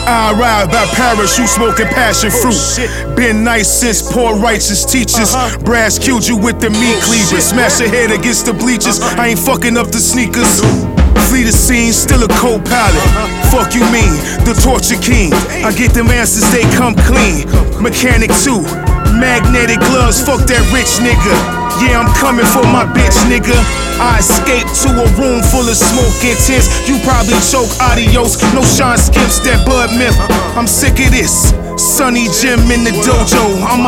I ride by parachute, smoking passion fruit. Been nice since poor righteous teachers. Brass cued you with the meat cleavers. Smash your head against the bleachers. I ain't fucking up the sneakers. Flee the scene, still a co-pilot. Fuck you mean, the torture king. I get them answers, they come clean. Mechanic too, magnetic gloves, fuck that rich nigga. Yeah, I'm coming for my bitch, nigga. I escaped to a room full of smoke intense. You probably choke, adios. No Sean Skips, that Bud Myth. I'm sick of this. Sonny Jim in the dojo. I'm